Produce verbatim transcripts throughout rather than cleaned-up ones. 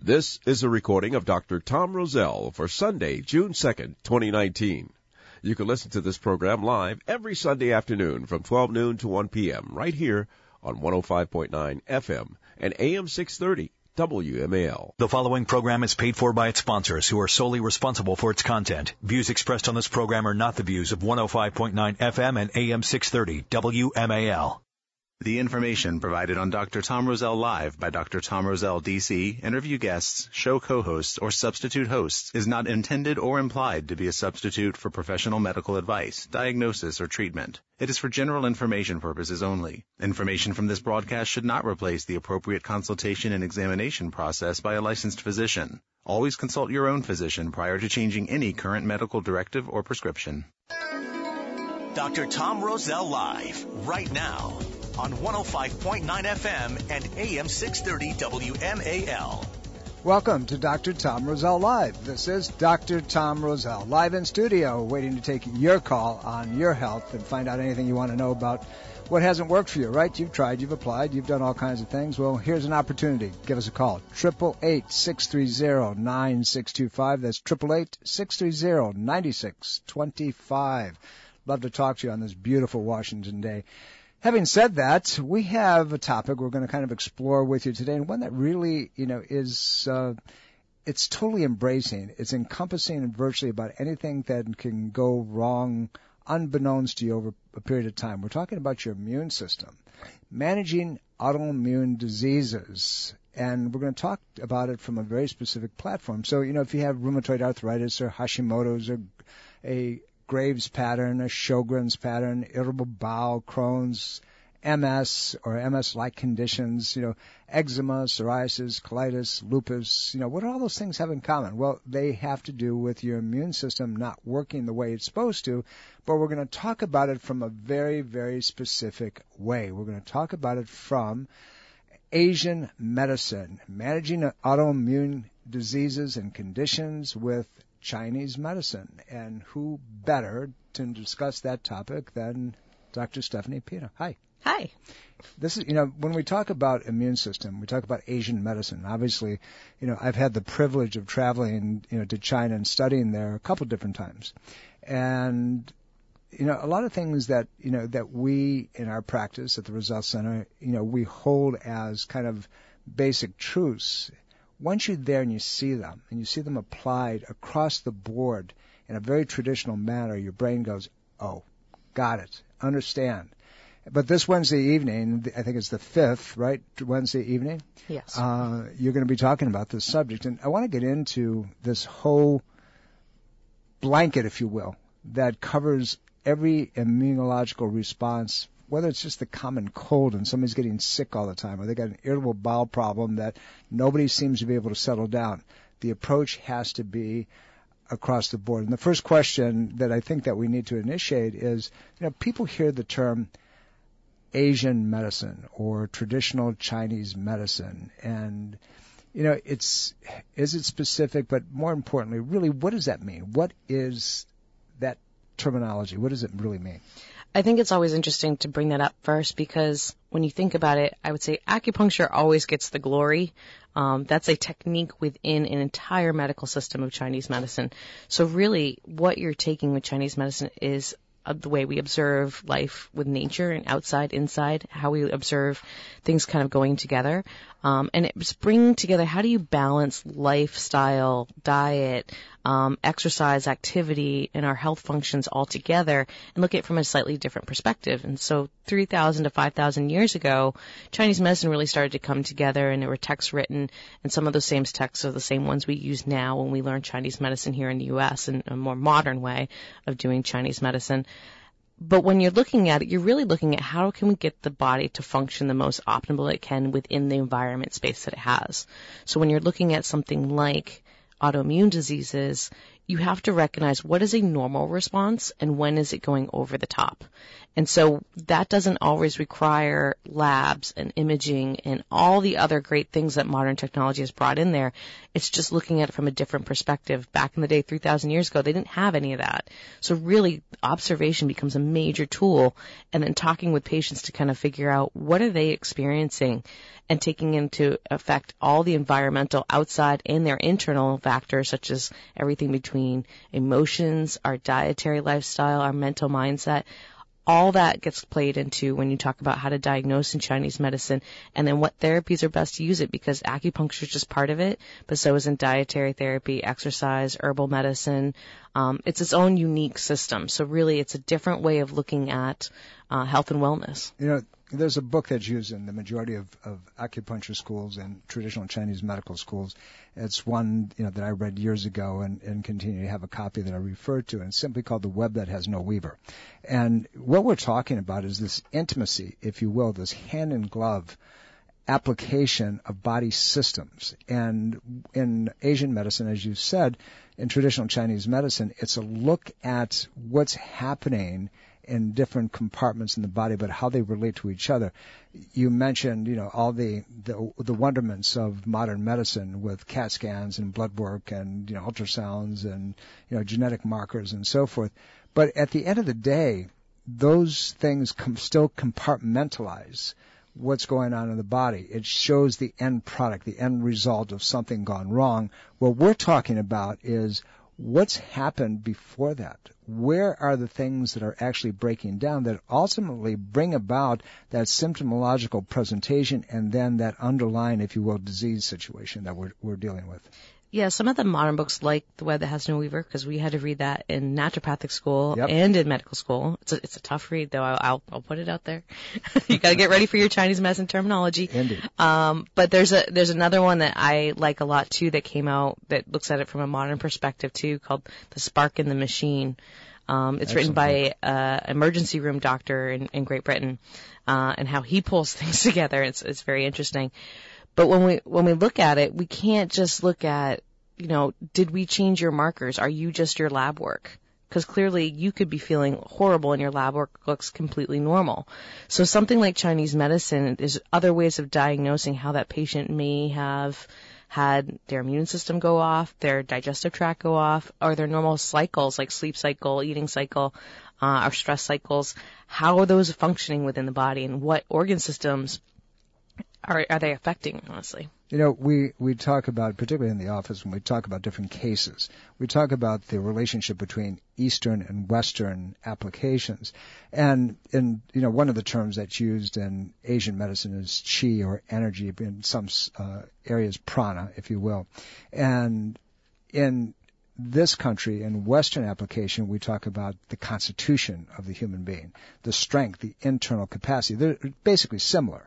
This is a recording of Doctor Tom Rosell for Sunday, June second, twenty nineteen. You can listen to this program live every Sunday afternoon from twelve noon to one p.m. right here on one oh five point nine F M and A M six thirty W M A L. The following program is paid for by its sponsors, who are solely responsible for its content. Views expressed on this program are not the views of one oh five point nine F M and A M six thirty W M A L. The information provided on Doctor Tom Rosell Live by Doctor Tom Rosell, D C, interview guests, show co-hosts, or substitute hosts is not intended or implied to be a substitute for professional medical advice, diagnosis, or treatment. It is for general information purposes only. Information from this broadcast should not replace the appropriate consultation and examination process by a licensed physician. Always consult your own physician prior to changing any current medical directive or prescription. Doctor Tom Rosell Live, right now, on one oh five point nine F M and A M six thirty W M A L. Welcome to Doctor Tom Rosell Live. This is Doctor Tom Rosell, live in studio, waiting to take your call on your health and find out anything you want to know about what hasn't worked for you, right? You've tried, you've applied, you've done all kinds of things. Well, here's an opportunity. Give us a call. eight eight eight, six three zero, nine six two five. That's eight eight eight, six three zero, nine six two five. Love to talk to you on this beautiful Washington day. Having said that, we have a topic we're going to kind of explore with you today, and one that really, you know, is, uh, it's totally embracing. It's encompassing virtually about anything that can go wrong unbeknownst to you over a period of time. We're talking about your immune system, managing autoimmune diseases, and we're going to talk about it from a very specific platform. So, you know, if you have rheumatoid arthritis or Hashimoto's or a Graves' pattern, a Sjogren's pattern, irritable bowel, Crohn's, M S or M S-like conditions, you know, eczema, psoriasis, colitis, lupus, you know, what do all those things have in common? Well, they have to do with your immune system not working the way it's supposed to, but we're going to talk about it from a very, very specific way. We're going to talk about it from Asian medicine, managing autoimmune diseases and conditions with Chinese medicine. And who better to discuss that topic than Doctor Stephanie Pina. Hi. Hi. This is, you know, when we talk about immune system, we talk about Asian medicine. Obviously, you know, I've had the privilege of traveling, you know, to China and studying there a couple different times. And, you know, a lot of things that, you know, that we in our practice at the Rosell Center, you know, we hold as kind of basic truths. Once you're there and you see them, and you see them applied across the board in a very traditional manner, your brain goes, oh, got it, understand. But this Wednesday evening, I think it's the fifth, right, Wednesday evening? Yes. Uh, you're going to be talking about this subject. And I want to get into this whole blanket, if you will, that covers every immunological response, whether it's just the common cold and somebody's getting sick all the time, or they got an irritable bowel problem that nobody seems to be able to settle down. The approach has to be across the board. And the first question that I think that we need to initiate is, you know, people hear the term Asian medicine or traditional Chinese medicine, and, you know, it's, is it specific, but more importantly, really, what does that mean? What is that terminology? What does it really mean? I think it's always interesting to bring that up first, because when you think about it, I would say acupuncture always gets the glory. Um, that's a technique within an entire medical system of Chinese medicine. So really, what you're taking with Chinese medicine is uh, the way we observe life with nature and outside, inside, how we observe things kind of going together. Um, and it's bringing together, how do you balance lifestyle, diet, um, exercise, activity, and our health functions all together, and look at it from a slightly different perspective. And so three thousand to five thousand years ago, Chinese medicine really started to come together, and there were texts written, and some of those same texts are the same ones we use now when we learn Chinese medicine here in the U S and a more modern way of doing Chinese medicine. But when you're looking at it, you're really looking at how can we get the body to function the most optimal it can within the environment space that it has. So when you're looking at something like autoimmune diseases, you have to recognize what is a normal response and when is it going over the top. And so that doesn't always require labs and imaging and all the other great things that modern technology has brought in there. It's just looking at it from a different perspective. Back in the day, three thousand years ago, they didn't have any of that. So really, observation becomes a major tool, and then talking with patients to kind of figure out what are they experiencing and taking into effect all the environmental outside and their internal factors, such as everything between emotions, our dietary lifestyle, our mental mindset. All that gets played into when you talk about how to diagnose in Chinese medicine and then what therapies are best to use it, because acupuncture is just part of it, but so isn't dietary therapy, exercise, herbal medicine. Um, it's its own unique system. So really it's a different way of looking at uh, health and wellness. You know, there's a book that's used in the majority of, of acupuncture schools and traditional Chinese medical schools. It's one, you know, that I read years ago and, and continue to have a copy that I refer to, and it's simply called The Web That Has No Weaver. And what we're talking about is this intimacy, if you will, this hand-in-glove application of body systems. And in Asian medicine, as you said, in traditional Chinese medicine, it's a look at what's happening in different compartments in the body, but how they relate to each other. You mentioned, you know, all the, the the wonderments of modern medicine with CAT scans and blood work and, you know, ultrasounds and, you know, genetic markers and so forth. But at the end of the day, those things com- still compartmentalize what's going on in the body. It shows the end product, the end result of something gone wrong. What we're talking about is what's happened before that. Where are the things that are actually breaking down that ultimately bring about that symptomological presentation and then that underlying, if you will, disease situation that we're, we're dealing with? Yeah, some of the modern books, like The Web That Has No Weaver, because we had to read that in naturopathic school Yep. and in medical school. It's a, it's a tough read, though. I'll, I'll, I'll put it out there. You got to get ready for your Chinese medicine terminology. Indeed. Um, but there's a there's another one that I like a lot too that came out that looks at it from a modern perspective too, called The Spark in the Machine. Um, it's Excellent. written by an uh, emergency room doctor in, in Great Britain, uh, and how he pulls things together. It's it's very interesting. But when we when we look at it, we can't just look at, you know, did we change your markers? Are you just your lab work? Because clearly you could be feeling horrible and your lab work looks completely normal. So something like Chinese medicine, there's other ways of diagnosing how that patient may have had their immune system go off, their digestive tract go off, or their normal cycles like sleep cycle, eating cycle, uh, or stress cycles. How are those functioning within the body, and what organ systems are, are they affecting, honestly? You know, we, we talk about, particularly in the office, when we talk about different cases, we talk about the relationship between Eastern and Western applications. And, in, you know, one of the terms that's used in Asian medicine is qi, or energy, in some uh, areas prana, if you will. And in this country, in Western application, we talk about the constitution of the human being, the strength, the internal capacity. They're basically similar.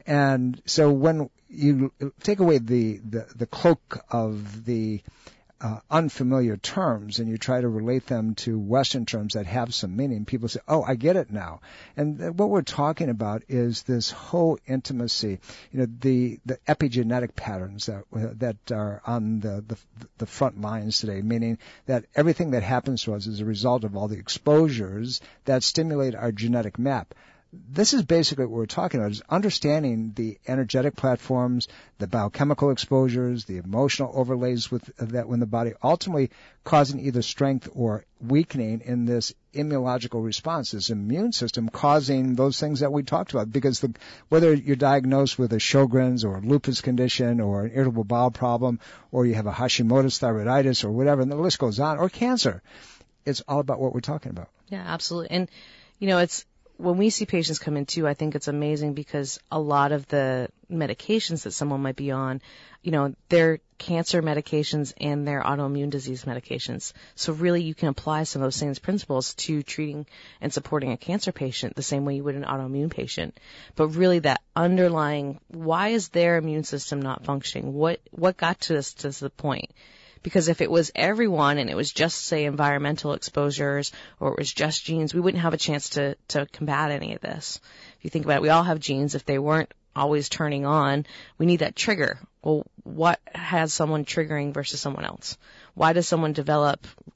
And so when you take away the, the, the cloak of the uh, unfamiliar terms and you try to relate them to Western terms that have some meaning, people say, oh, I get it now. And what we're talking about is this whole intimacy, you know, the, the epigenetic patterns that, that are on the, the, the front lines today, meaning that everything that happens to us is a result of all the exposures that stimulate our genetic map. This is basically what we're talking about, is understanding the energetic platforms, the biochemical exposures, the emotional overlays with that in the body, ultimately causing either strength or weakening in this immunological response, this immune system causing those things that we talked about. Because the, whether you're diagnosed with a Sjogren's or a lupus condition or an irritable bowel problem, or you have a Hashimoto's thyroiditis or whatever, and the list goes on, or cancer, it's all about what we're talking about. Yeah, absolutely. And, you know, it's, when we see patients come in too, I think it's amazing because a lot of the medications that someone might be on, you know, they're cancer medications and they're autoimmune disease medications. So really you can apply some of those same principles to treating and supporting a cancer patient the same way you would an autoimmune patient. But really that underlying, why is their immune system not functioning? What, what got to us to the point? Because if it was everyone and it was just, say, environmental exposures or it was just genes, we wouldn't have a chance to, to combat any of this. If you think about it, we all have genes. If they weren't always turning on, we need that trigger. Well, what has someone triggering versus someone else? Why does someone develop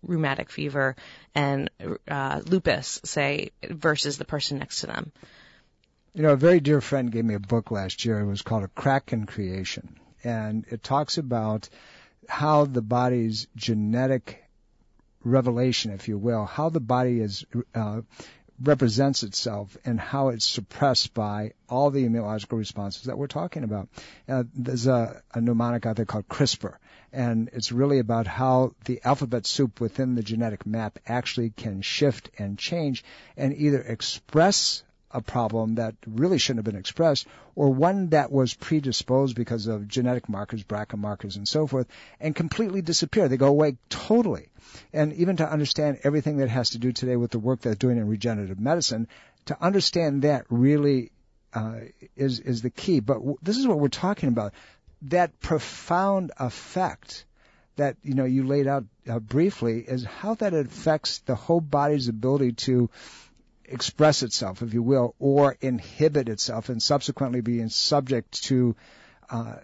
rheumatic fever and uh, lupus, say, versus the person next to them. You know, a very dear friend gave me a book last year. It was called A Crack in Creation. And it talks about how the body's genetic revelation, if you will, how the body is uh, represents itself and how it's suppressed by all the immunological responses that we're talking about. Uh, there's a, a mnemonic out there called CRISPR, and it's really about how the alphabet soup within the genetic map actually can shift and change and either express a problem that really shouldn't have been expressed, or one that was predisposed because of genetic markers, B R C A markers, and so forth, and completely disappear. They go away totally. And even to understand everything that has to do today with the work they're doing in regenerative medicine, to understand that really uh, is is the key. But w- this is what we're talking about. That profound effect that, you know, you laid out uh, briefly is how that affects the whole body's ability to express itself, if you will, or inhibit itself and subsequently being subject to uh,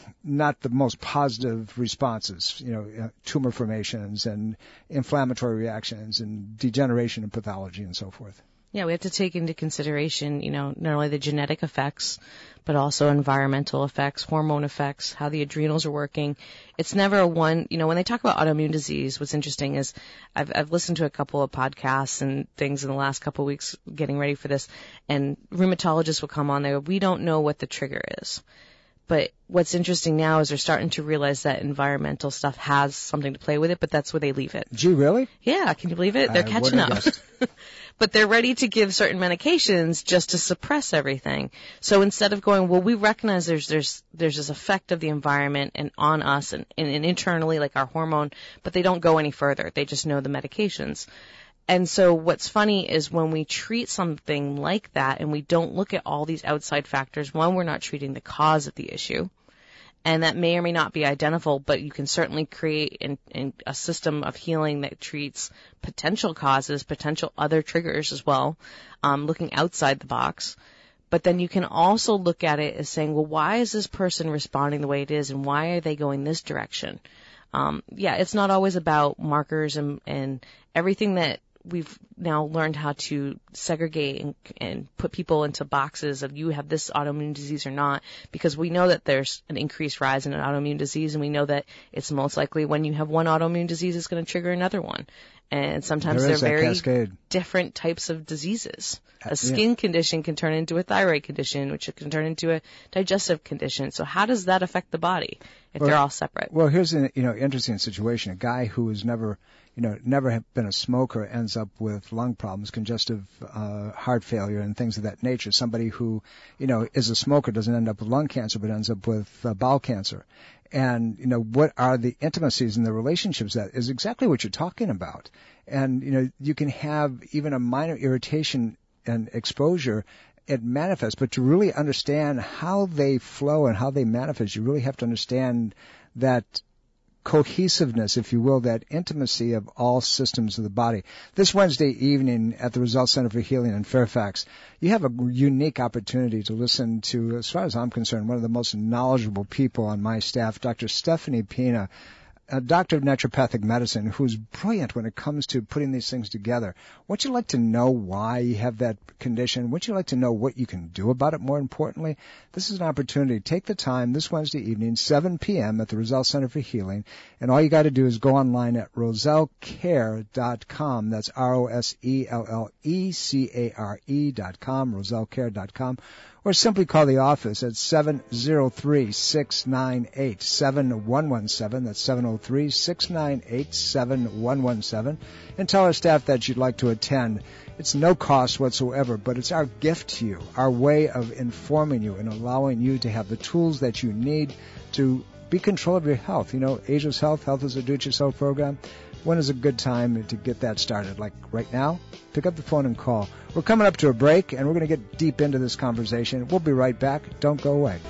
not the most positive responses, you know, uh, tumor formations and inflammatory reactions and degeneration and pathology and so forth. Yeah, we have to take into consideration, you know, not only the genetic effects, but also environmental effects, hormone effects, how the adrenals are working. It's never a one, you know, when they talk about autoimmune disease, what's interesting is I've, I've listened to a couple of podcasts and things in the last couple of weeks getting ready for this, and rheumatologists will come on there. We don't know what the trigger is. But what's interesting now is they're starting to realize that environmental stuff has something to play with it, but that's where they leave it. Gee, really? Yeah, can you believe it? They're I catching up. guessed. But they're ready to give certain medications just to suppress everything. So instead of going, well, we recognize there's there's there's this effect of the environment and on us and, and, and internally, like our hormone, but they don't go any further. They just know the medications. And so what's funny is when we treat something like that and we don't look at all these outside factors, one, we're not treating the cause of the issue. And that may or may not be identical, but you can certainly create in, in a system of healing that treats potential causes, potential other triggers as well, um, looking outside the box. But then you can also look at it as saying, well, why is this person responding the way it is, and why are they going this direction? Um, yeah, it's not always about markers and, and everything that we've now learned how to segregate and, and put people into boxes of you have this autoimmune disease or not, because we know that there's an increased rise in an autoimmune disease, and we know that it's most likely when you have one autoimmune disease, it's going to trigger another one. And sometimes There they're is that very cascade. different types of diseases. Uh, A skin yeah. condition can turn into a thyroid condition, which can turn into a digestive condition. So how does that affect the body if Well, they're all separate? Well, here's an you know interesting situation. A guy who has never you know never have been a smoker ends up with lung problems, congestive uh, heart failure, and things of that nature. Somebody who you know is a smoker doesn't end up with lung cancer, but ends up with uh, bowel cancer. And, you know, what are the intimacies and the relationships? That is exactly what you're talking about. And, you know, you can have even a minor irritation and exposure, it manifests, but to really understand how they flow and how they manifest, you really have to understand that cohesiveness, if you will, that intimacy of all systems of the body. This Wednesday evening at the Results Center for Healing in Fairfax, you have a unique opportunity to listen to, as far as I'm concerned, one of the most knowledgeable people on my staff, Doctor Stephanie Pina, a doctor of naturopathic medicine who's brilliant when it comes to putting these things together. Would you like to know why you have that condition? Would you like to know what you can do about it, more importantly? This is an opportunity. Take the time this Wednesday evening, seven p.m. at the Results Center for Healing, and all you got to do is go online at roselle care dot com. That's R O S E L L E C A R E dot com, roselle care dot com. Or simply call the office at seven oh three, six nine eight, seven one one seven. That's seven oh three, six nine eight, seven one one seven. And tell our staff that you'd like to attend. It's no cost whatsoever, but it's our gift to you, our way of informing you and allowing you to have the tools that you need to be control of your health. You know, Ageless Health, Health is a Do-It-Yourself program. When is a good time to get that started? Like right now? Pick up the phone and call. We're coming up to a break, and we're going to get deep into this conversation. We'll be right back. Don't go away.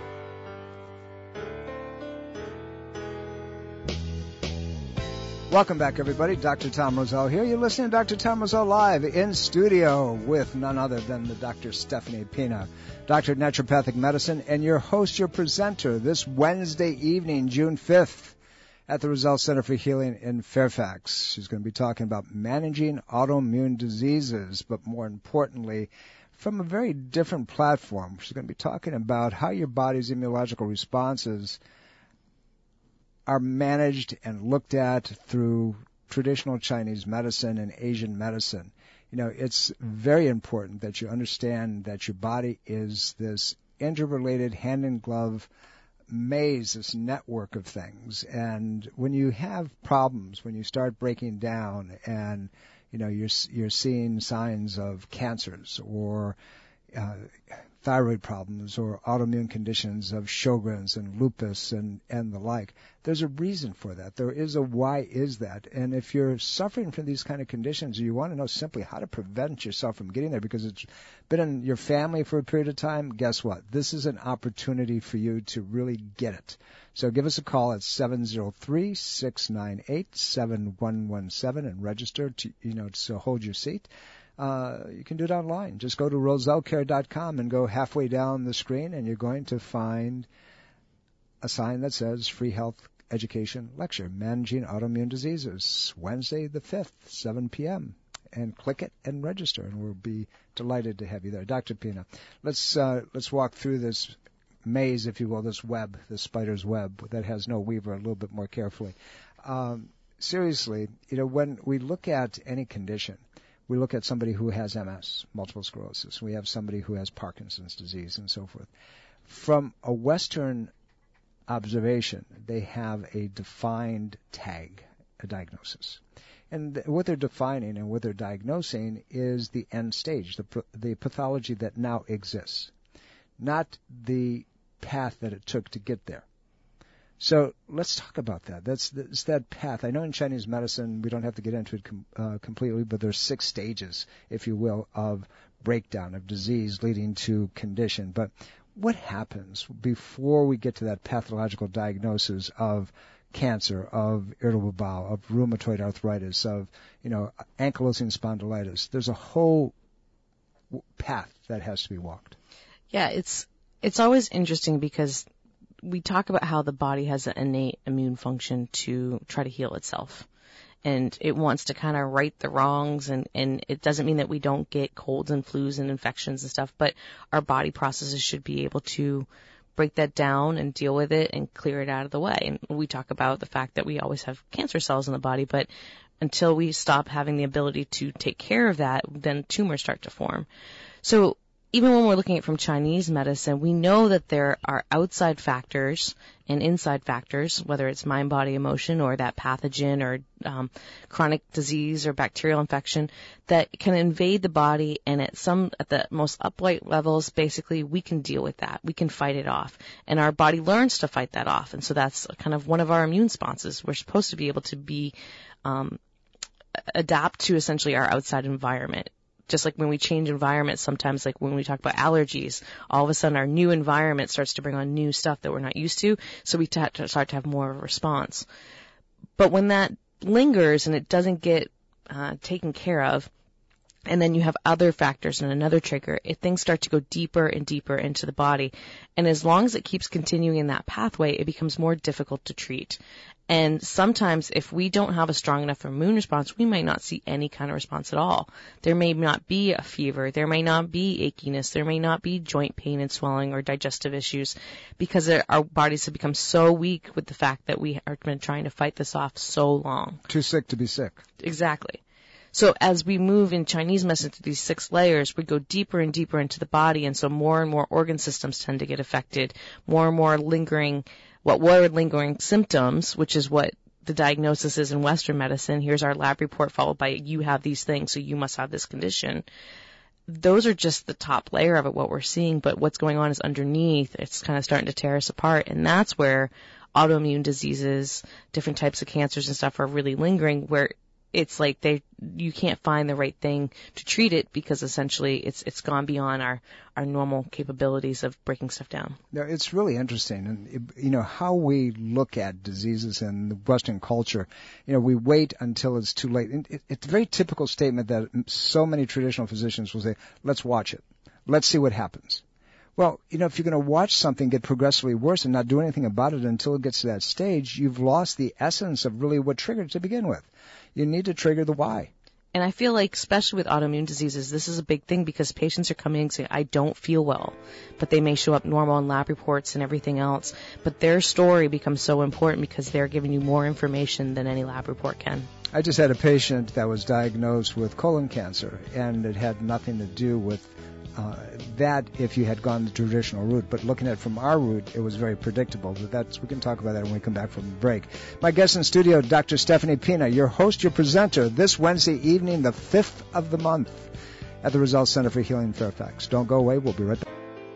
Welcome back, everybody. Doctor Tom Rosell here. You're listening to Doctor Tom Rosell live in studio with none other than the Doctor Stephanie Pina, Doctor of Naturopathic Medicine, and your host, your presenter, this Wednesday evening, June fifth. at the Roselle Center for Healing in Fairfax. She's going to be talking about managing autoimmune diseases, but more importantly, from a very different platform. She's going to be talking about how your body's immunological responses are managed and looked at through traditional Chinese medicine and Asian medicine. You know, it's very important that you understand that your body is this interrelated hand-in-glove maze, this network of things. And when you have problems, when you start breaking down and, you know, you're, you're seeing signs of cancers or uh, thyroid problems or autoimmune conditions of Sjogren's and lupus and, and the like, there's a reason for that. There is a why is that. And if you're suffering from these kind of conditions, you want to know simply how to prevent yourself from getting there because it's been in your family for a period of time, guess what? This is an opportunity for you to really get it. So give us a call at seven zero three, six nine eight, seven one one seven and register to, you know, to hold your seat. Uh, you can do it online. Just go to roselle care dot com and go halfway down the screen and you're going to find a sign that says Free Health Education Lecture, Managing Autoimmune Diseases, Wednesday the fifth, seven p.m. And click it and register, and we'll be delighted to have you there. Doctor Pina, let's uh, let's walk through this maze, if you will, this web, this spider's web that has no weaver, a little bit more carefully. Um, seriously, you know, when we look at any condition, we look at somebody who has M S, multiple sclerosis. We have somebody who has Parkinson's disease and so forth. From a Western observation, they have a defined tag, a diagnosis. And th- what they're defining and what they're diagnosing is the end stage, the, the pathology that now exists, not the path that it took to get there. So let's talk about that. That's, that's that path. I know in Chinese medicine, we don't have to get into it com- uh, completely, but there's six stages, if you will, of breakdown of disease leading to condition. But what happens before we get to that pathological diagnosis of cancer, of irritable bowel, of rheumatoid arthritis, of, you know, ankylosing spondylitis? There's a whole path that has to be walked. Yeah, it's it's always interesting because we talk about how the body has an innate immune function to try to heal itself. And it wants to kind of right the wrongs, and, and it doesn't mean that we don't get colds and flus and infections and stuff, but our body processes should be able to break that down and deal with it and clear it out of the way. And we talk about the fact that we always have cancer cells in the body, but until we stop having the ability to take care of that, then tumors start to form. So even when we're looking at from Chinese medicine, we know that there are outside factors and inside factors, whether it's mind, body, emotion, or that pathogen or um, chronic disease or bacterial infection that can invade the body. And at some, at the most upright levels, basically, we can deal with that. We can fight it off. And our body learns to fight that off. And so that's kind of one of our immune responses. We're supposed to be able to be, um, adapt to essentially our outside environment. Just like when we change environments, sometimes like when we talk about allergies, all of a sudden our new environment starts to bring on new stuff that we're not used to, so we t- start to have more of a response. But when that lingers and it doesn't get uh, taken care of, and then you have other factors and another trigger, it, things start to go deeper and deeper into the body. And as long as it keeps continuing in that pathway, it becomes more difficult to treat. And sometimes if we don't have a strong enough immune response, we might not see any kind of response at all. There may not be a fever. There may not be achiness. There may not be joint pain and swelling or digestive issues because our bodies have become so weak with the fact that we have been trying to fight this off so long. Too sick to be sick. Exactly. So as we move in Chinese medicine to these six layers, we go deeper and deeper into the body, and so more and more organ systems tend to get affected, more and more lingering, what were lingering symptoms, which is what the diagnosis is in Western medicine. Here's our lab report followed by you have these things, so you must have this condition. Those are just the top layer of it, what we're seeing, but what's going on is underneath. It's kind of starting to tear us apart, and that's where autoimmune diseases, different types of cancers and stuff are really lingering, where it's like they you can't find the right thing to treat it because essentially it's it's gone beyond our, our normal capabilities of breaking stuff down. Now, it's really interesting, and you know how we look at diseases in the Western culture. You know, we wait until it's too late. It, it's a very typical statement that so many traditional physicians will say, "Let's watch it. Let's see what happens." Well, you know, if you're going to watch something get progressively worse and not do anything about it until it gets to that stage, you've lost the essence of really what triggered it to begin with. You need to trigger the why. And I feel like, especially with autoimmune diseases, this is a big thing because patients are coming in saying, I don't feel well, but they may show up normal in lab reports and everything else. But their story becomes so important because they're giving you more information than any lab report can. I just had a patient that was diagnosed with colon cancer, and it had nothing to do with uh, that if you had gone the traditional route. But looking at it from our route, it was very predictable. But that's, we can talk about that when we come back from the break. My guest in studio, Doctor Stephanie Pina, your host, your presenter, this Wednesday evening, the fifth of the month, at the Results Center for Healing in Fairfax. Don't go away. We'll be right back.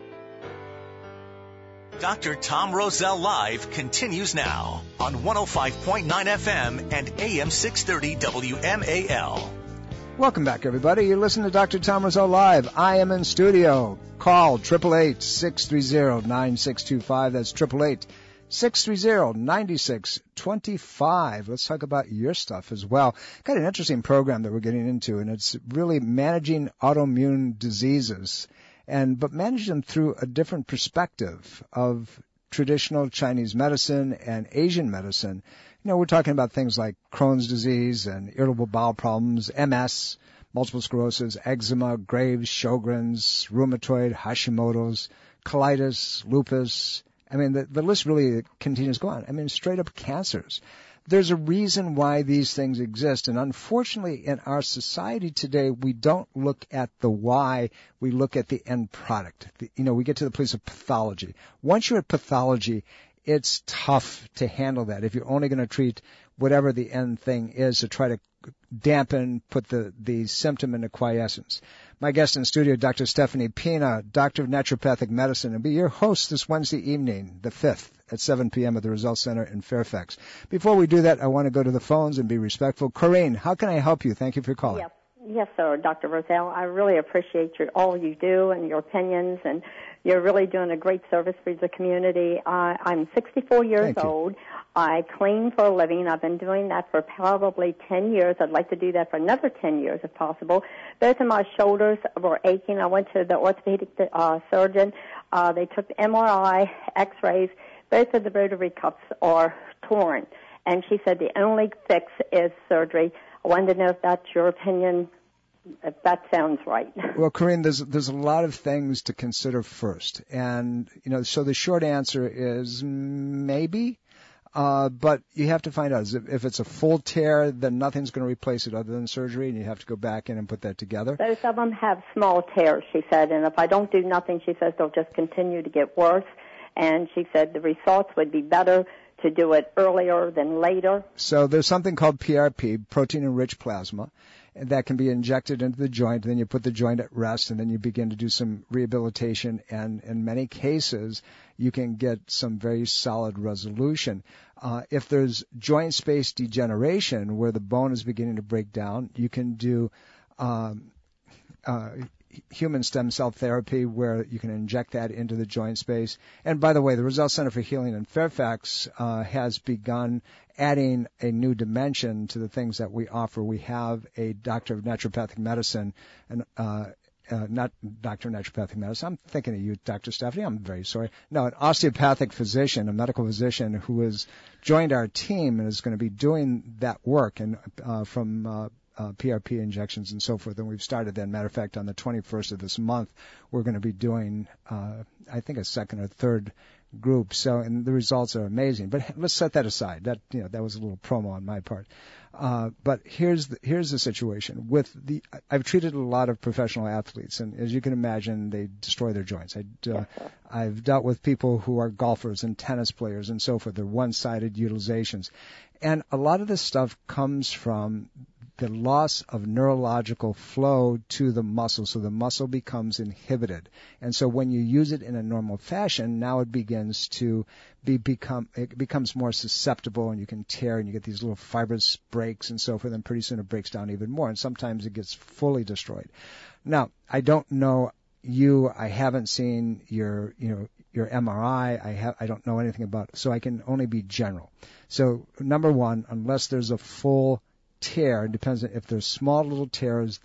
Doctor Tom Rosell Live continues now on one oh five point nine F M and A M six thirty W M A L. Welcome back, everybody. You're listening to Doctor Tom Rosell Live. I am in studio. Call eight eight eight, six three zero, nine six two five. That's eight eight eight, six three zero, nine six two five. Let's talk about your stuff as well. Got an interesting program that we're getting into, and it's really managing autoimmune diseases, and but manage them through a different perspective of traditional Chinese medicine and Asian medicine. You know, we're talking about things like Crohn's disease and irritable bowel problems, M S, multiple sclerosis, eczema, Graves, Sjogren's, rheumatoid, Hashimoto's, colitis, lupus. I mean, the, the list really continues to go on. I mean, straight up cancers. There's a reason why these things exist, and unfortunately in our society today, we don't look at the why, we look at the end product. The, you know, we get to the place of pathology. Once you're at pathology, it's tough to handle that if you're only going to treat whatever the end thing is to try to dampen, put the, the symptom into quiescence. My guest in studio, Doctor Stephanie Pina, Doctor of Naturopathic Medicine, and be your host this Wednesday evening, the fifth, at seven p.m. at the Results Center in Fairfax. Before we do that, I want to go to the phones and be respectful. Corinne, how can I help you? Thank you for calling. Yes, yes sir, Doctor Rosell. I really appreciate your, all you do and your opinions, and you're really doing a great service for the community. Uh, I'm sixty-four years old. I clean for a living. I've been doing that for probably ten years. I'd like to do that for another ten years if possible. Both of my shoulders were aching. I went to the orthopedic uh, surgeon. Uh, they took the M R I, x-rays. Both of the rotary cuffs are torn. And she said the only fix is surgery. I wanted to know if that's your opinion, if that sounds right. Well, Corinne, there's there's a lot of things to consider first. And, you know, so the short answer is maybe. Uh, but you have to find out. If it's a full tear, then nothing's going to replace it other than surgery, and you have to go back in and put that together. Both of them have small tears, she said, and if I don't do nothing, she says they'll just continue to get worse. And she said the results would be better to do it earlier than later. So there's something called P R P, protein-enriched plasma, that can be injected into the joint, and then you put the joint at rest, and then you begin to do some rehabilitation, and in many cases, you can get some very solid resolution. Uh, if there's joint space degeneration, where the bone is beginning to break down, you can do um, uh, human stem cell therapy, where you can inject that into the joint space. And by the way, the Results Center for Healing in Fairfax uh, has begun adding a new dimension to the things that we offer. We have a doctor of naturopathic medicine, and uh, uh, not doctor of naturopathic medicine. I'm thinking of you, Doctor Stephanie. I'm very sorry. No, an osteopathic physician, a medical physician who has joined our team and is going to be doing that work, and uh, from uh, Uh, P R P injections and so forth, and we've started that. Matter of fact, on the twenty-first of this month, we're going to be doing, uh, I think, a second or third group. So, and the results are amazing. But let's set that aside. That, you know, that was a little promo on my part. Uh, but here's the, here's the situation. With the, I've treated a lot of professional athletes, and as you can imagine, they destroy their joints. I, uh, I've dealt with people who are golfers and tennis players and so forth. They're one-sided utilizations. And a lot of this stuff comes from the loss of neurological flow to the muscle, so the muscle becomes inhibited. And so when you use it in a normal fashion, now it begins to be become it becomes more susceptible, and you can tear, and you get these little fibrous breaks and so forth, and pretty soon it breaks down even more, and sometimes it gets fully destroyed. Now, I don't know you, I haven't seen your, you know, your M R I, I have, I don't know anything about it, so I can only be general. So, number one, unless there's a full tear, it depends on if there's small little tears, then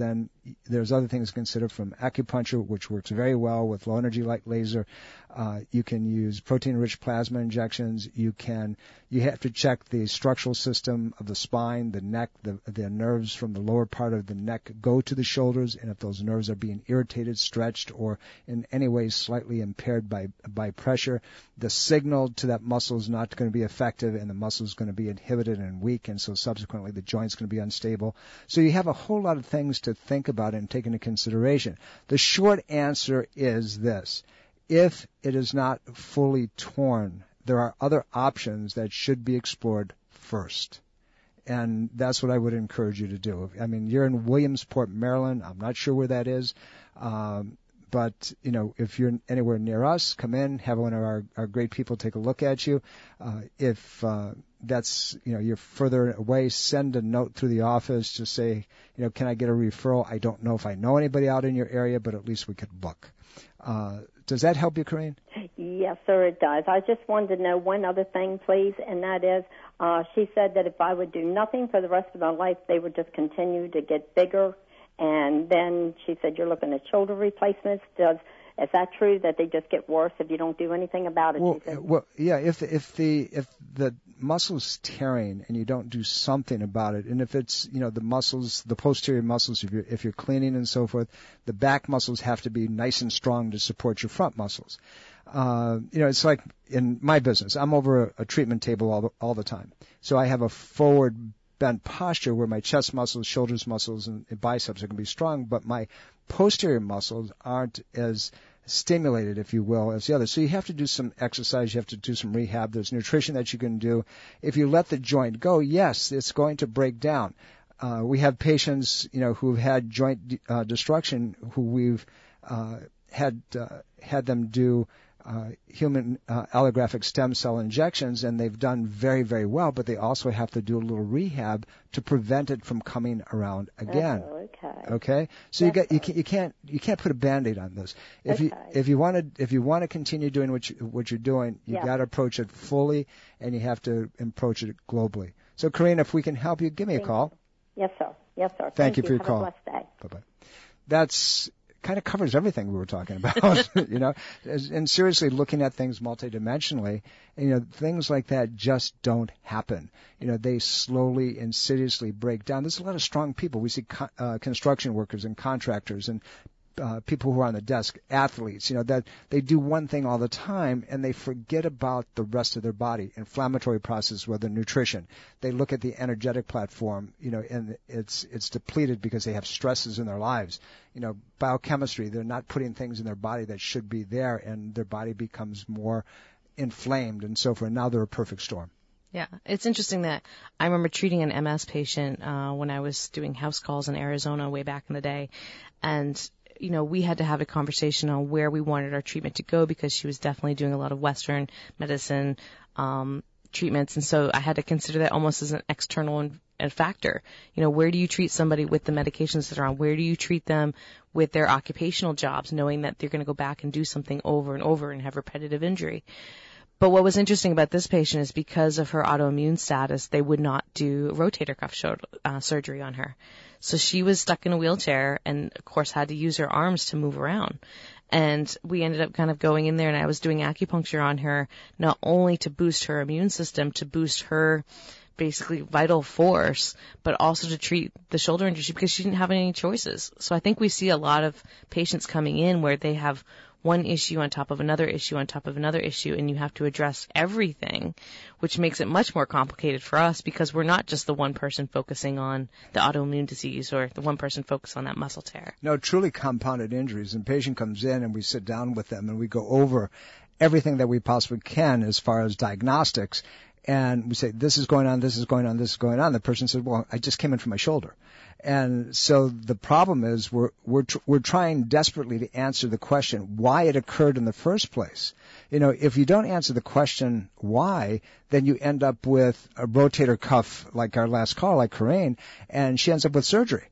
there's other things to consider, from acupuncture, which works very well with low energy light laser. Uh, you can use protein-rich plasma injections. You can, you have to check the structural system of the spine, the neck, the, the nerves from the lower part of the neck go to the shoulders, and if those nerves are being irritated, stretched, or in any way slightly impaired by, by pressure, the signal to that muscle is not going to be effective, and the muscle is going to be inhibited and weak, and so subsequently the joint's going to be unstable. So you have a whole lot of things to think about and take into consideration. The short answer is this. If it is not fully torn, there are other options that should be explored first. And that's what I would encourage you to do. I mean, you're in Williamsport, Maryland. I'm not sure where that is. Um, but, you know, if you're anywhere near us, come in, have one of our, our great people take a look at you. Uh, if uh, that's, you know, you're further away, send a note through the office. Just say, you know, can I get a referral? I don't know if I know anybody out in your area, but at least we could look. Uh, does that help you, Corinne? Yes, sir, it does. I just wanted to know one other thing, please, and that is uh, she said that if I would do nothing for the rest of my life, they would just continue to get bigger. And then she said you're looking at shoulder replacements. Does Is that true, that they just get worse if you don't do anything about it? Well, well yeah, if, if, the, if the muscle's tearing and you don't do something about it, and if it's, you know, the muscles, the posterior muscles, if you're, if you're cleaning and so forth, the back muscles have to be nice and strong to support your front muscles. Uh, you know, it's like in my business, I'm over a, a treatment table all the, all the time. So I have a forward bent posture where my chest muscles, shoulders muscles, and, and biceps are going to be strong, but my posterior muscles aren't as stimulated, if you will, as the others. So you have to do some exercise, you have to do some rehab, there's nutrition that you can do. If you let the joint go, yes, it's going to break down. Uh, we have patients, you know, who've had joint uh, destruction, who we've uh, had uh, had them do uh, human uh, allographic stem cell injections, and they've done very, very well, but they also have to do a little rehab to prevent it from coming around again. Oh, okay. Okay. So Yes, you get you can't you can't you can't put a Band-Aid on this. If okay. you if you want to if you want to continue doing what you, what you're doing, you yeah. got to approach it fully, and you have to approach it globally. So, Corinne, if we can help you, give me Thank a call. You. Yes, sir. Yes, sir. Thank, Thank you you for your Have call. A blessed day. Bye bye. That's kind of covers everything we were talking about, you know, and seriously looking at things multidimensionally, and, you know, things like that just don't happen. You know, they slowly, insidiously break down. There's a lot of strong people. We see co- uh, construction workers and contractors and uh, people who are on the desk, athletes, you know, that they do one thing all the time and they forget about the rest of their body, inflammatory process, whether nutrition. They look at the energetic platform, you know, and it's it's depleted because they have stresses in their lives. You know, biochemistry, they're not putting things in their body that should be there, and their body becomes more inflamed and so forth. Now they're a perfect storm. Yeah, it's interesting that I remember treating an M S patient uh, when I was doing house calls in Arizona way back in the day, and you know, we had to have a conversation on where we wanted our treatment to go because she was definitely doing a lot of Western medicine um, treatments, and so I had to consider that almost as an external in- a factor. You know, where do you treat somebody with the medications that are on? Where do you treat them with their occupational jobs, knowing that they're going to go back and do something over and over and have repetitive injury? But what was interesting about this patient is because of her autoimmune status, they would not do rotator cuff shoulder, uh, surgery on her. So she was stuck in a wheelchair and, of course, had to use her arms to move around. And we ended up kind of going in there, and I was doing acupuncture on her, not only to boost her immune system, to boost her basically vital force, but also to treat the shoulder injury because she didn't have any choices. So I think we see a lot of patients coming in where they have one issue on top of another issue on top of another issue, and you have to address everything, which makes it much more complicated for us because we're not just the one person focusing on the autoimmune disease or the one person focused on that muscle tear. No, truly compounded injuries. And the patient comes in and we sit down with them and we go over everything that we possibly can as far as diagnostics. And we say, this is going on, this is going on, this is going on. The person said, well, I just came in from my shoulder. And so the problem is we're we're tr- we're trying desperately to answer the question why it occurred in the first place. You know, if you don't answer the question why, then you end up with a rotator cuff like our last call, like Corinne, and she ends up with surgery.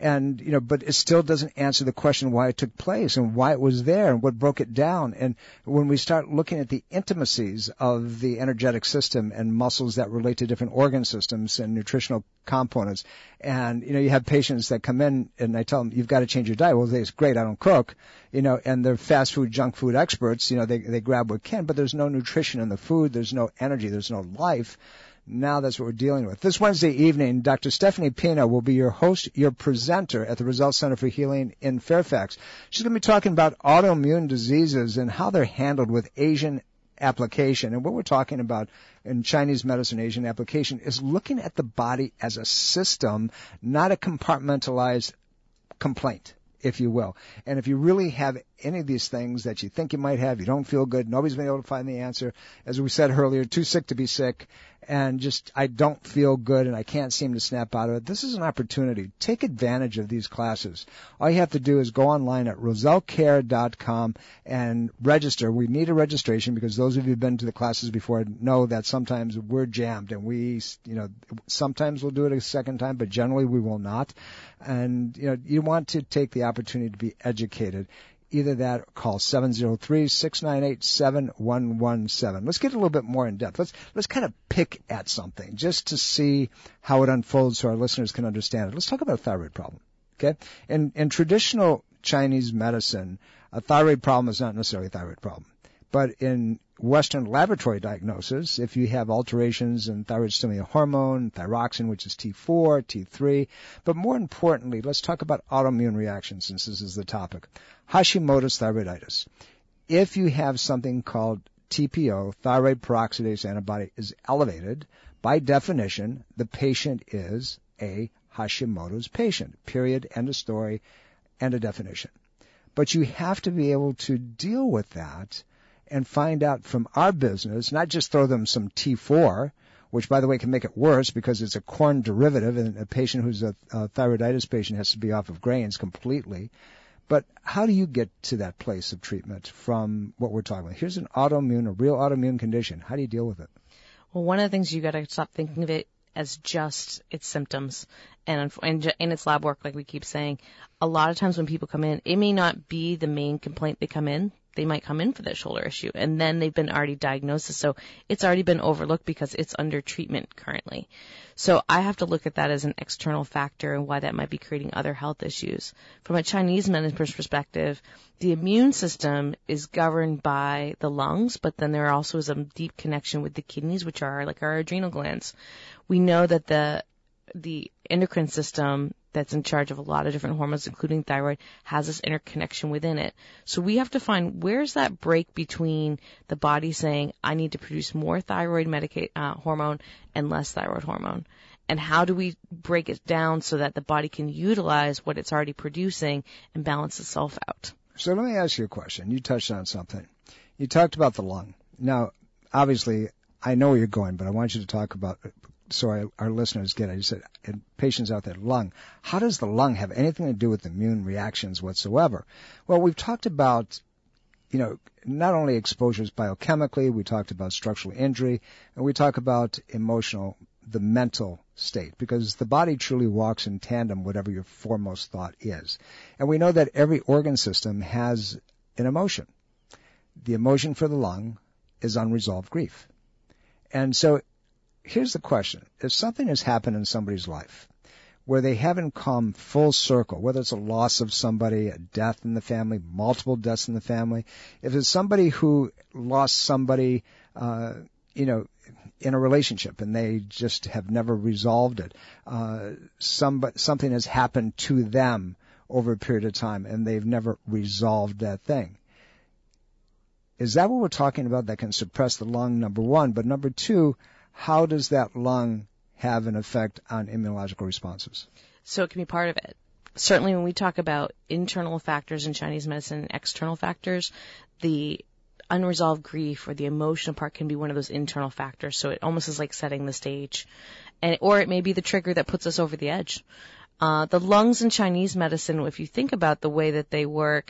And, you know, but it still doesn't answer the question why it took place and why it was there and what broke it down. And when we start looking at the intimacies of the energetic system and muscles that relate to different organ systems and nutritional components, and, you know, you have patients that come in and I tell them, you've got to change your diet. Well, they say, it's great, I don't cook, you know, and they're fast food, junk food experts, you know, they, they grab what can, but there's no nutrition in the food, there's no energy, there's no life. Now that's what we're dealing with. This Wednesday evening, Doctor Stephanie Pina will be your host, your presenter at the Results Center for Healing in Fairfax. She's going to be talking about autoimmune diseases and how they're handled with Asian application. And what we're talking about in Chinese medicine, Asian application, is looking at the body as a system, not a compartmentalized complaint, if you will. And if you really have any of these things that you think you might have, you don't feel good, nobody's been able to find the answer. As we said earlier, too sick to be sick, and just I don't feel good and I can't seem to snap out of it. This is an opportunity. Take advantage of these classes. All you have to do is go online at roselle care dot com and register. We need a registration because those of you who've been to the classes before know that sometimes we're jammed and we, you know, sometimes we'll do it a second time, but generally we will not. And, you know, you want to take the opportunity to be educated. Either that or call seven oh three, six nine eight, seven one one seven. Let's get a little bit more in depth. Let's let's kind of pick at something just to see how it unfolds so our listeners can understand it. Let's talk about a thyroid problem. Okay? In in traditional Chinese medicine, a thyroid problem is not necessarily a thyroid problem. But in Western laboratory diagnosis, if you have alterations in thyroid stimulating hormone, thyroxine, which is T four, T three, but more importantly, let's talk about autoimmune reactions since this is the topic. Hashimoto's thyroiditis. If you have something called T P O, thyroid peroxidase antibody, is elevated, by definition, the patient is a Hashimoto's patient. Period. End of story. End of definition. But you have to be able to deal with that and find out from our business, not just throw them some T four, which, by the way, can make it worse because it's a corn derivative, and a patient who's a, a thyroiditis patient has to be off of grains completely. But how do you get to that place of treatment from what we're talking about? Here's an autoimmune, a real autoimmune condition. How do you deal with it? Well, one of the things you got to stop thinking of it as just its symptoms and in its lab work, like we keep saying. A lot of times when people come in, it may not be the main complaint they come in. They might come in for that shoulder issue, and then they've been already diagnosed. So it's already been overlooked because it's under treatment currently. So I have to look at that as an external factor and why that might be creating other health issues. From a Chinese medicine perspective, the immune system is governed by the lungs, but then there also is a deep connection with the kidneys, which are like our adrenal glands. We know that the the endocrine system that's in charge of a lot of different hormones, including thyroid, has this interconnection within it. So we have to find where's that break between the body saying, I need to produce more thyroid medica- uh, hormone and less thyroid hormone. And how do we break it down so that the body can utilize what it's already producing and balance itself out? So let me ask you a question. You touched on something. You talked about the lung. Now, obviously, I know where you're going, but I want you to talk about so our, our listeners get it. You said, and patients out there, lung. How does the lung have anything to do with immune reactions whatsoever? Well, we've talked about, you know, not only exposures biochemically, we talked about structural injury, and we talk about emotional, the mental state, because the body truly walks in tandem, whatever your foremost thought is. And we know that every organ system has an emotion. The emotion for the lung is unresolved grief. And so here's the question. If something has happened in somebody's life where they haven't come full circle, whether it's a loss of somebody, a death in the family, multiple deaths in the family, if it's somebody who lost somebody, uh, you know, in a relationship and they just have never resolved it, uh, somebody, something has happened to them over a period of time and they've never resolved that thing. Is that what we're talking about that can suppress the lung, number one? But number two, how does that lung have an effect on immunological responses? So it can be part of it. Certainly when we talk about internal factors in Chinese medicine and external factors, the unresolved grief or the emotional part can be one of those internal factors. So it almost is like setting the stage. And, or it may be the trigger that puts us over the edge. Uh, the lungs in Chinese medicine, if you think about the way that they work,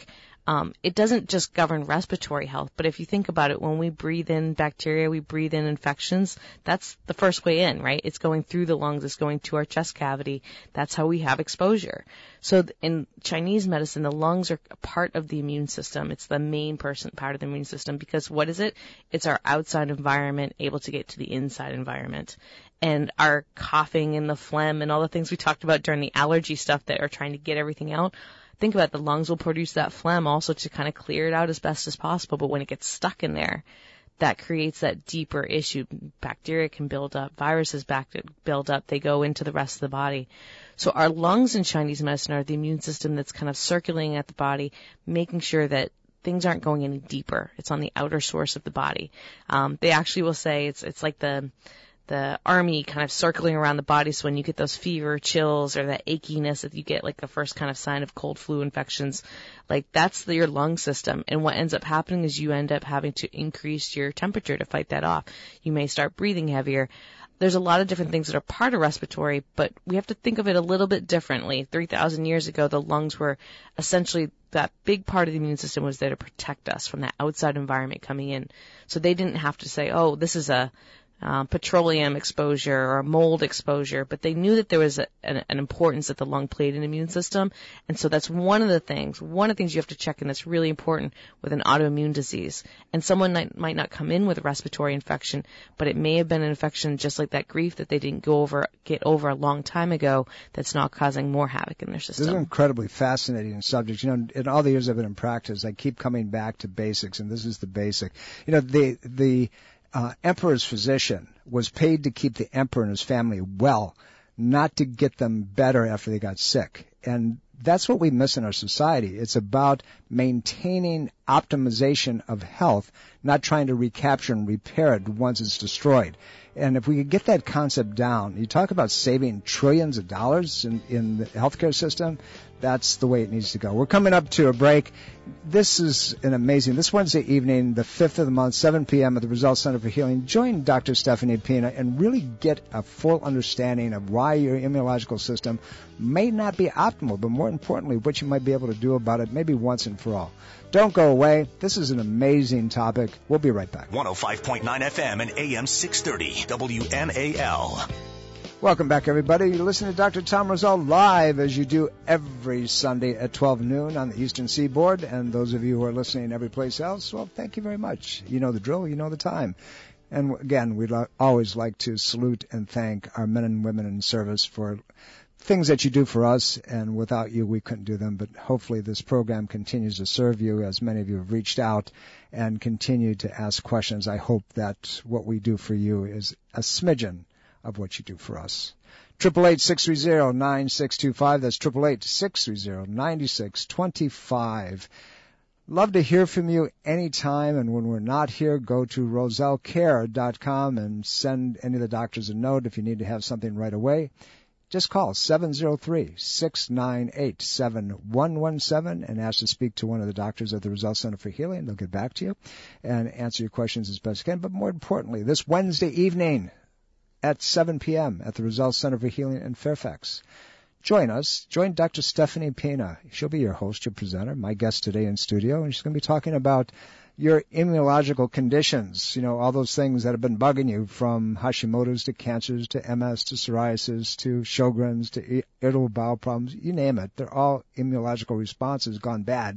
Um, it doesn't just govern respiratory health, but if you think about it, when we breathe in bacteria, we breathe in infections, that's the first way in, right? It's going through the lungs, it's going to our chest cavity. That's how we have exposure. So in Chinese medicine, the lungs are a part of the immune system. It's the main person part of the immune system because what is it? It's our outside environment able to get to the inside environment. And our coughing and the phlegm and all the things we talked about during the allergy stuff that are trying to get everything out, think about it, the lungs will produce that phlegm also to kind of clear it out as best as possible. But when it gets stuck in there, that creates that deeper issue. Bacteria can build up, viruses back build up, they go into the rest of the body. So our lungs in Chinese medicine are the immune system that's kind of circulating at the body, making sure that things aren't going any deeper. It's on the outer source of the body. Um, they actually will say it's it's like the the army kind of circling around the body. So when you get those fever, chills, or that achiness that you get, like the first kind of sign of cold flu infections, like that's the, your lung system. And what ends up happening is you end up having to increase your temperature to fight that off. You may start breathing heavier. There's a lot of different things that are part of respiratory, but we have to think of it a little bit differently. three thousand years ago, the lungs were essentially that big part of the immune system was there to protect us from that outside environment coming in. So they didn't have to say, oh, this is a Um, petroleum exposure or mold exposure, but they knew that there was a, an, an importance that the lung played in the immune system. And so that's one of the things, one of the things you have to check in that's really important with an autoimmune disease. And someone might, might not come in with a respiratory infection, but it may have been an infection just like that grief that they didn't go over, get over a long time ago that's now causing more havoc in their system. This is an incredibly fascinating subject. You know, in all the years I've been in practice, I keep coming back to basics, and this is the basic. You know, the, the, Uh, emperor's physician was paid to keep the emperor and his family well, not to get them better after they got sick. And that's what we miss in our society. It's about maintaining optimization of health, not trying to recapture and repair it once it's destroyed. And if we could get that concept down, you talk about saving trillions of dollars in, in the healthcare system, that's the way it needs to go. We're coming up to a break. This is an amazing, this Wednesday evening, the fifth of the month, seven p.m. at the Roselle Center for Healing. Join Doctor Stephanie Pina and really get a full understanding of why your immunological system may not be optimal, but more importantly, what you might be able to do about it maybe once and for all. Don't go away. This is an amazing topic. We'll be right back. one oh five point nine F M and A M six thirty W M A L. Welcome back, everybody. You're listening to Doctor Tom Roselle live, as you do every Sunday at twelve noon on the Eastern Seaboard. And those of you who are listening every place else, well, thank you very much. You know the drill. You know the time. And again, we'd lo- always like to salute and thank our men and women in service for things that you do for us, and without you, we couldn't do them. But hopefully this program continues to serve you, as many of you have reached out and continue to ask questions. I hope that what we do for you is a smidgen of what you do for us. Triple eight six three zero nine six two five. That's triple eight six three zero nine six two five. Love to hear from you anytime, and when we're not here, go to roselle care dot com and send any of the doctors a note if you need to have something right away. Just call seven zero three, six nine eight, seven one one seven and ask to speak to one of the doctors at the Roselle Center for Healing. They'll get back to you and answer your questions as best they can. But more importantly, this Wednesday evening at seven p.m. at the Roselle Center for Healing in Fairfax, join us. Join Doctor Stephanie Pina. She'll be your host, your presenter, my guest today in studio, and she's going to be talking about your immunological conditions, you know, all those things that have been bugging you, from Hashimoto's to cancers to M S to psoriasis to Sjogren's to irritable bowel problems, you name it. They're all immunological responses gone bad.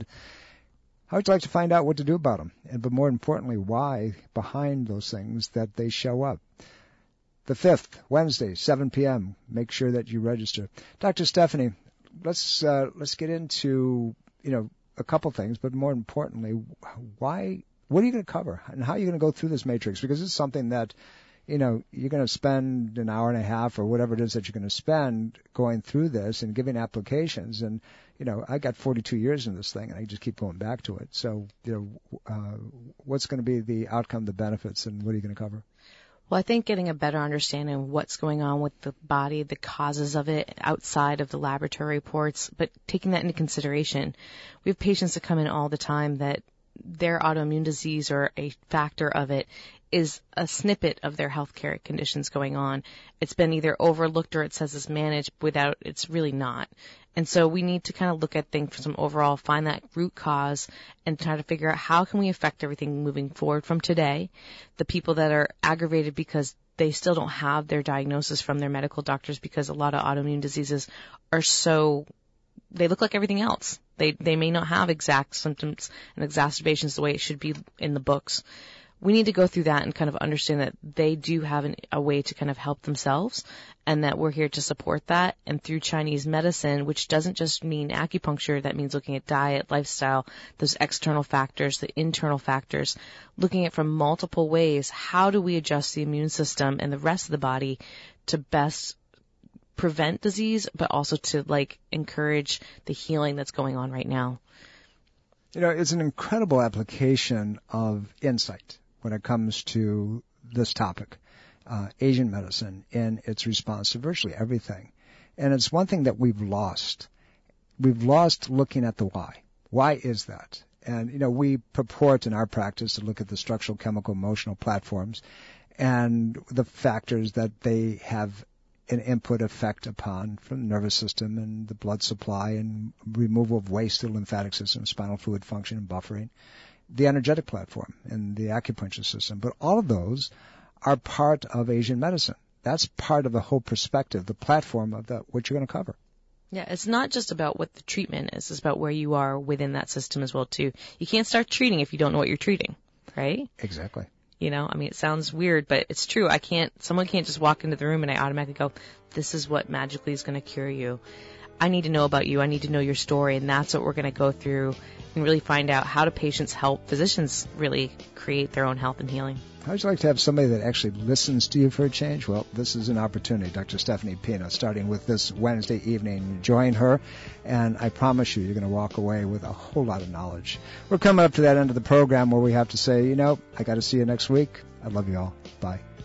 How would you like to find out what to do about them? And, but more importantly, why behind those things that they show up? The fifth, Wednesday, seven p.m. Make sure that you register. Doctor Stephanie, let's uh, let's get into, you know, a couple things, but more importantly, why, what are you going to cover and how are you going to go through this matrix? Because it's something that, you know, you're going to spend an hour and a half or whatever it is that you're going to spend going through this and giving applications. And, you know, I got forty-two years in this thing and I just keep going back to it. So, you know, uh, what's going to be the outcome, the benefits, and what are you going to cover? Well, I think getting a better understanding of what's going on with the body, the causes of it outside of the laboratory reports, but taking that into consideration. We have patients that come in all the time that their autoimmune disease or a factor of it is a snippet of their healthcare conditions going on. It's been either overlooked or it says it's managed without, it's really not. And so we need to kind of look at things from overall, find that root cause, and try to figure out how can we affect everything moving forward from today. The people that are aggravated because they still don't have their diagnosis from their medical doctors, because a lot of autoimmune diseases are so, they look like everything else. They they may not have exact symptoms and exacerbations the way it should be in the books. We need to go through that and kind of understand that they do have an, a way to kind of help themselves, and that we're here to support that. And through Chinese medicine, which doesn't just mean acupuncture, that means looking at diet, lifestyle, those external factors, the internal factors, looking at from multiple ways, how do we adjust the immune system and the rest of the body to best prevent disease, but also to like encourage the healing that's going on right now. You know, it's an incredible application of insight when it comes to this topic, uh, Asian medicine, in its response to virtually everything. And it's one thing that we've lost. We've lost looking at the why. Why is that? And, you know, we purport in our practice to look at the structural, chemical, emotional platforms and the factors that they have an input effect upon from the nervous system and the blood supply and removal of waste to the lymphatic system, spinal fluid function and buffering, the energetic platform and the acupuncture system. But all of those are part of Asian medicine. That's part of the whole perspective, the platform of the, what you're going to cover. Yeah, it's not just about what the treatment is. It's about where you are within that system as well, too. You can't start treating if you don't know what you're treating, right? Exactly. You know, I mean, it sounds weird, but it's true. I can't, someone can't just walk into the room and I automatically go, this is what magically is going to cure you. I need to know about you. I need to know your story. And that's what we're going to go through and really find out how do patients help physicians really create their own health and healing. How would you like to have somebody that actually listens to you for a change? Well, this is an opportunity. Doctor Stephanie Pina, starting with this Wednesday evening. Join her, and I promise you, you're going to walk away with a whole lot of knowledge. We're coming up to that end of the program where we have to say, you know, I got to see you next week. I love you all. Bye.